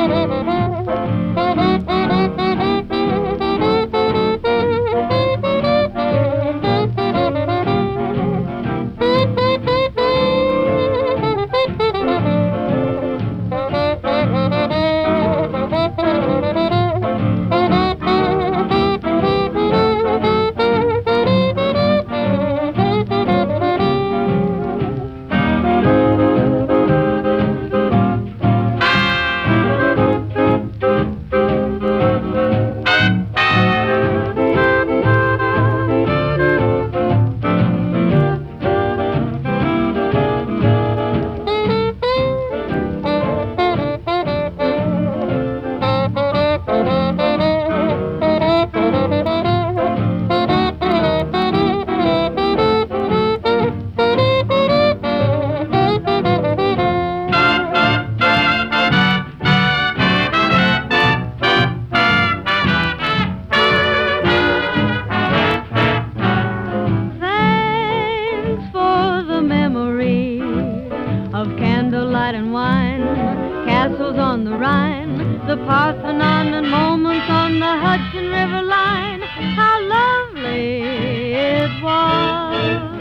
Of candlelight and wine, castles on the Rhine, the Parthenon and moments on the Hudson River line. How lovely it was.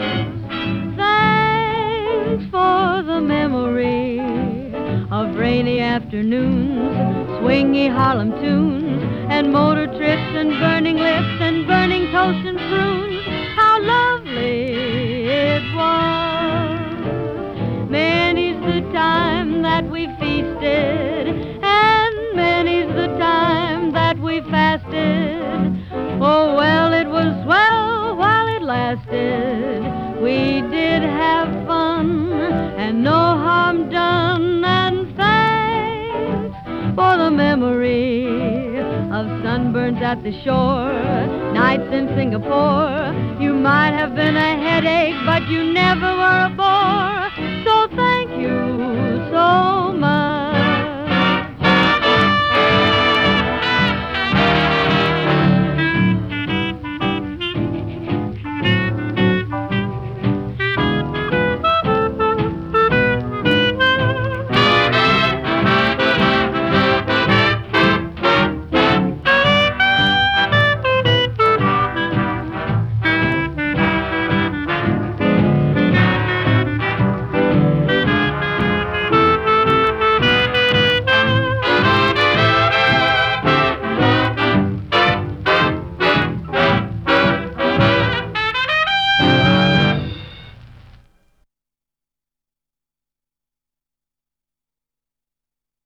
Thanks for the memory of rainy afternoons, swingy Harlem tunes, and motor trips and burning lips and burning toast and prunes. How lovely it was. Many's the time that we feasted, and many's the time that we fasted. Oh, well, it was swell while it lasted. We did have fun, and no harm done, and thanks for the memory of sunburns at the shore, nights in Singapore. You might have been a headache, but you never were a bore. So thank you so much.